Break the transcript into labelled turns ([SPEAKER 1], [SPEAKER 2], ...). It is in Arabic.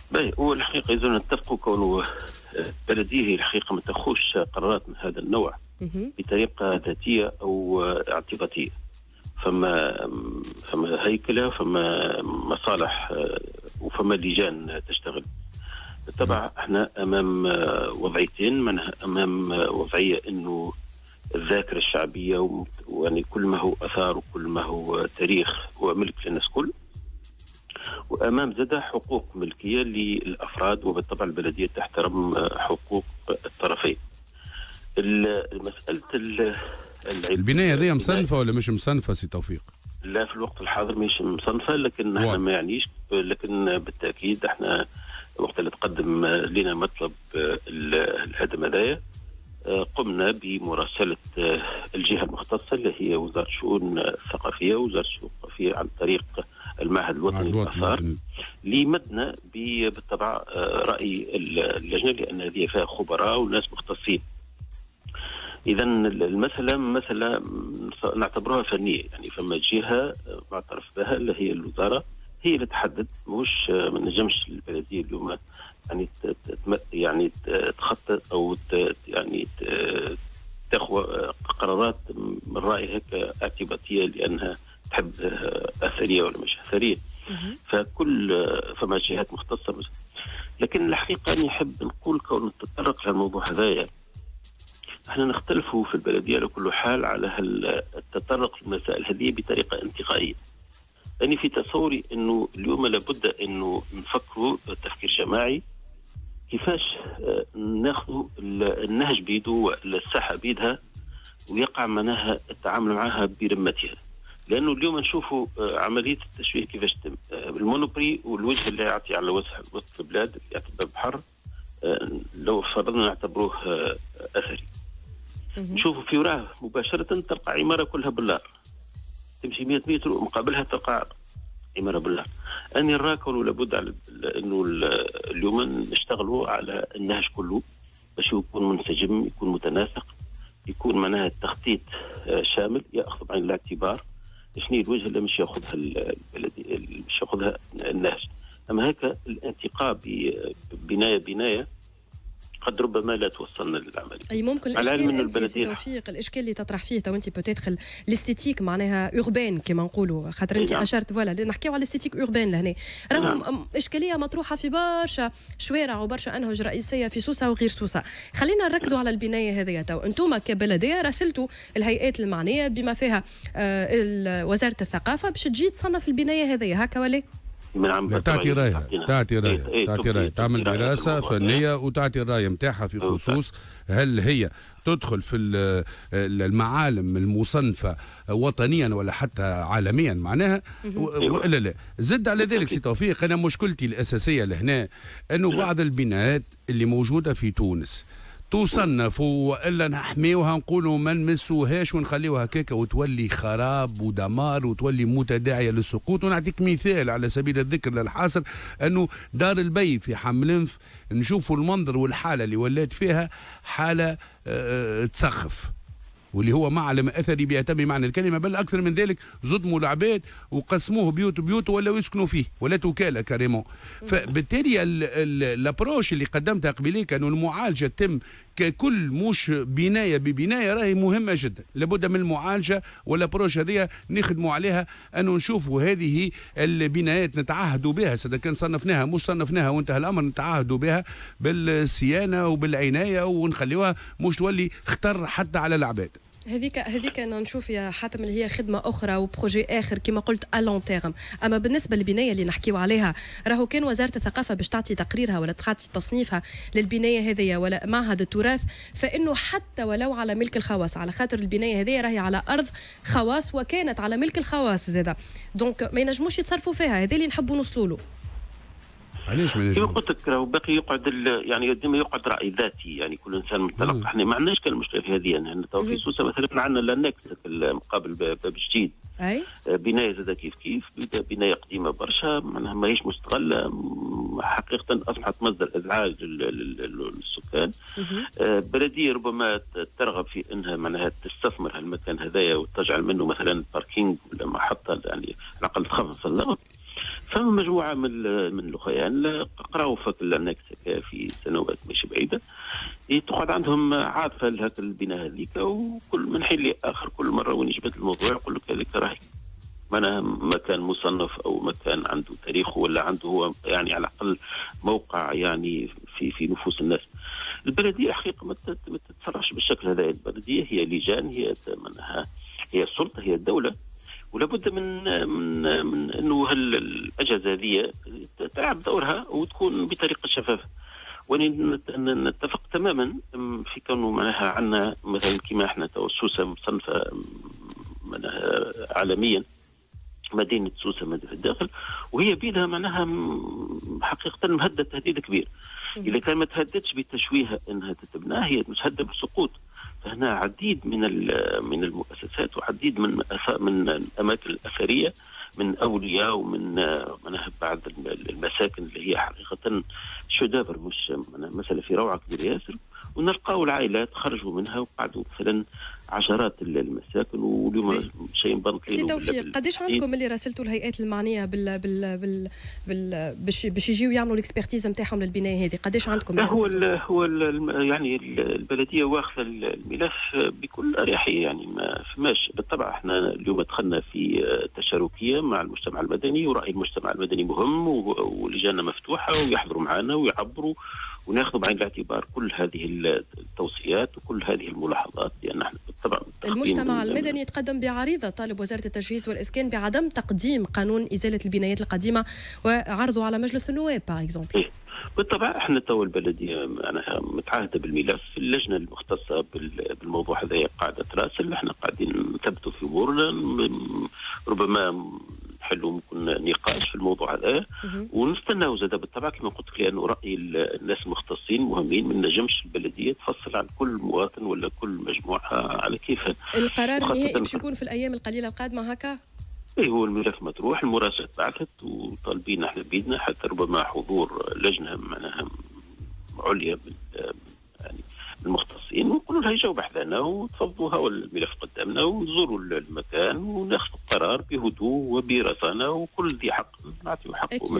[SPEAKER 1] باهي، هو الحقيقه اذا نتفقوا كونه البلديه هي الحقيقه ما تاخذش قرارات من هذا النوع بطريقه ذاتيه او اعتباطيه. فما هيكله، فما مصالح وفما لجان تشتغل. طبعا احنا امام وضعيتين، منها امام وضعيه انه الذاكره الشعبيه ويعني كل ما هو اثار وكل ما هو تاريخ وملك للناس كل، وامام زاد حقوق ملكيه للافراد، وبالطبع البلديه تحترم حقوق الطرفين. مساله
[SPEAKER 2] البنايه هذه مصنفه ولا مش مصنفه سي توفيق؟
[SPEAKER 1] لا، في الوقت الحاضر مش مصنفه، لكن احنا ما يعنيش، لكن بالتاكيد احنا وقت اللي تقدم لنا مطلب الهدم هذايا قمنا بمراسله الجهه المختصه اللي هي وزاره الشؤون الثقافيه ووزاره الشؤون الثقافيه عن طريق المعهد الوطني للاثار، لمدنا بالطبع راي اللجنه، لان هذه فيها خبراء وناس مختصين. اذا المساله مساله نعتبرها فنيه، يعني فما جهه معترف بها اللي هي الوزاره هي اللي تحدد، مش ما نجمش البلديه اليوم يعني تخطط او يعني تاخذ قرارات من رايي هيك اعتباطيه لانها تحب اثريه ولا مش اثريه. فما جهات مختصه بس. لكن الحقيقه اني احب نقول كون نتطرق للموضوع هذايا، احنا نختلفوا في البلديه على كل حال على التطرق للمسائل هذه بطريقه انتقائيه. أنا في تصوري أنه اليوم لابد أنه نفكروا تفكير جماعي كيفاش ناخذ النهج بيده والساحة بيدها ويقع معناها التعامل معها برمتها. لأنه اليوم نشوفوا عملية التشويه كيفاش تتم، المونوبري والوجه اللي يعطي على وسط البلاد اللي يعطي بحر، لو فرضنا نعتبروه أثري، نشوفوا في وراه مباشرة تلقى عمارة كلها بالله، تمشي 100 متر ومقابلها تلقى عمارة بالله. أنا نراكم لابد على أنه اليوم نشتغلوا على النهج كله باش يكون منسجم، يكون متناسق، يكون معناها التخطيط شامل، يأخذ بعين الاعتبار شنو الوجه اللي مش ياخذها البلدي، مش ياخذها النهج. أما هيك الانتقاء بناية قد ربما لا توصلنا للعمل.
[SPEAKER 3] اي ممكن الاشكال سي توفيق، الاشكال اللي تطرح فيه تو انت بوتيتر الاستيتيك معناها اوربان كما نقولوا، خاطر انت اشرت فوالا نحكيو على الاستيتيك اوربان لهنا، راهم اشكاليه مطروحه في برشا شوارع وبرشا انهج رئيسيه في سوسه وغير سوسه. خلينا نركزوا على البنايه هذه. تو انتم كبلديه راسلتوا الهيئات المعنيه بما فيها وزاره الثقافه باش تجي تصنف البنايه هذه، هكا ولا؟
[SPEAKER 2] تعطي رايها تعمل دراسه فنيه وتعطي الراي نتاعها في خصوص هل هي تدخل في المعالم المصنفه وطنيا ولا حتى عالميا معناها والا لا. زد على ذلك سي توفيق، انا مشكلتي الاساسيه لهنا انه بعض البنايات اللي موجوده في تونس تصنف والا نحميوها نقولوا ما نمسوهاش ونخليوها هكاكا وتولي خراب ودمار وتولي متداعيه للسقوط. ونعطيك مثال على سبيل الذكر للحاصر انه دار البي في حملنف نشوفوا المنظر والحاله اللي ولات فيها حاله تسخف، واللي هو معلم اثري بيتم معنى الكلمه، بل اكثر من ذلك ظلموا العباد وقسموه بيوت ولا يسكنوا فيه ولا وكاله كاريمون. فبالتالي الابروش اللي قدمتها قبيليه انه المعالجه تتم ككل مش بنايه ببنايه راهي مهمه جدا، لابد من المعالجه والابروش هذه نخدموا عليها، انه نشوفوا هذه البنايات نتعهدوا بها، اذا كان صنفناها مش صنفناها وانتهى الامر نتعهدوا بها بالصيانه وبالعنايه ونخليوها مش تولي خطر حتى على العباد.
[SPEAKER 3] هذيك انا نشوف يا حاتم اللي هي خدمه اخرى وبروجي اخر كما قلت الون تيرم. اما بالنسبه للبنايه اللي نحكيو عليها، راهو كان وزاره الثقافه باش تعطي تقريرها ولا تعطي تصنيفها للبنايه هذه ولا معهد التراث، فانه حتى ولو على ملك الخواص، على خاطر البنايه هذه راهي على ارض خواص وكانت على ملك الخواص زاده، دونك ما ينجموش يتصرفوا فيها. هذا اللي نحبوا نوصلوا له.
[SPEAKER 1] علاش كما قلت لك راهو باقي يقعد يعني ديما يقعد راي ذاتي، يعني كل انسان منطلق. احنا ما عندناش كان مشكله في هذه، يعني تو في سوسه مثلا عندنا لانكس مقابل باب جديد،
[SPEAKER 3] اي
[SPEAKER 1] بنايه زاد كيف بنايه قديمه برشا معناها ماهيش مستغله، حقيقه اصبحت مصدر ازعاج للسكان. بلديه ربما ترغب في انها معناها تستثمر هالمكان هذايا وتجعل منه مثلا باركينج ولا محطه، يعني على الاقل تخفف الضغط. فما مجموعه من الاخوان قراوا في النكسه في سنوات مش بعيده، تقعد عندهم عاطفه لهذا البناء هذيك، وكل من حين لاخر كل مره وين يجبد الموضوع يقول لك هذيك راهي معناها مكان مصنف او مكان عنده تاريخه ولا عنده هو يعني على الاقل موقع يعني في نفوس الناس. البلديه حقيقه ما تتصرفش بالشكل هذا، البلديه هي لجان، هي السلطه، هي الدوله، ولا بد من انه الاجهزه هذه تلعب دورها وتكون بطريقه شفافه. ونتفق تماما في كونه معناها عندنا مثلا كما احنا سوسه مصنفه عالميا، مدينه سوسه مدينه الداخل، وهي بيدها معناها حقيقه مهدد تهديد كبير. اذا كان ما تهددش بتشويه انها تتبنى، هي متهدد بالسقوط. فهنا عديد من المؤسسات وعديد من الاماكن الاثريه من اولياء ومن بعض المساكن اللي هي حقيقه شدابر، مش مساله في روعه كبيره ياسر، ونلقاو العائلات خرجوا منها وقعدوا مثلا عشرات المساكن، واليوم شيء بنط.
[SPEAKER 3] سي توفيق، قداش عندكم اللي راسلتوا الهيئات المعنيه باش يجيو يعملوا الاكسبرتيز نتاعهم للبنايه هذه؟ قداش عندكم؟
[SPEAKER 1] هو يعني البلديه واخذه الملف بكل اريحيه، يعني ما فماش. بالطبع احنا اليوم دخلنا في تشاركيه مع المجتمع المدني، وراي المجتمع المدني مهم، ولجاننا مفتوحه ويحضروا معنا ويعبروا، وناخذ بعين الاعتبار كل هذه التوصيات وكل هذه الملاحظات، لان احنا بالطبع
[SPEAKER 3] المجتمع المدني تقدم بعريضه طالب وزاره التجهيز والاسكان بعدم تقديم قانون ازاله البنايات القديمه وعرضه على مجلس النواب باغ اكزومبل.
[SPEAKER 1] بالطبع احنا تو البلديه معناها متعهده بالملف، اللجنه المختصه بالموضوع هذا قاعده تراسل، احنا قاعدين نثبتوا في امورنا، ربما نحلوا ممكن نقاش في الموضوع هذا، ونستناو زاد بالطبع كما قلت لك، لانه راي الناس المختصين مهمين، ما نجمش البلديه تفصل عن كل مواطن ولا كل مجموعه على كيفها.
[SPEAKER 3] القرار النهائي باش يكون في الايام القليله القادمه هكا؟
[SPEAKER 1] هو الملف مطروح، المراسلات بعثت، وطالبين احنا بيدنا حتى ربما حضور لجنه معناها عليا يعني المختصين، ونقولوا لها يجاوب بحثنا وتفضوا هو الملف قدامنا، ونزوروا المكان وناخذ القرار بهدوء وبرصانه، وكل ذي حق نعطيه حقه.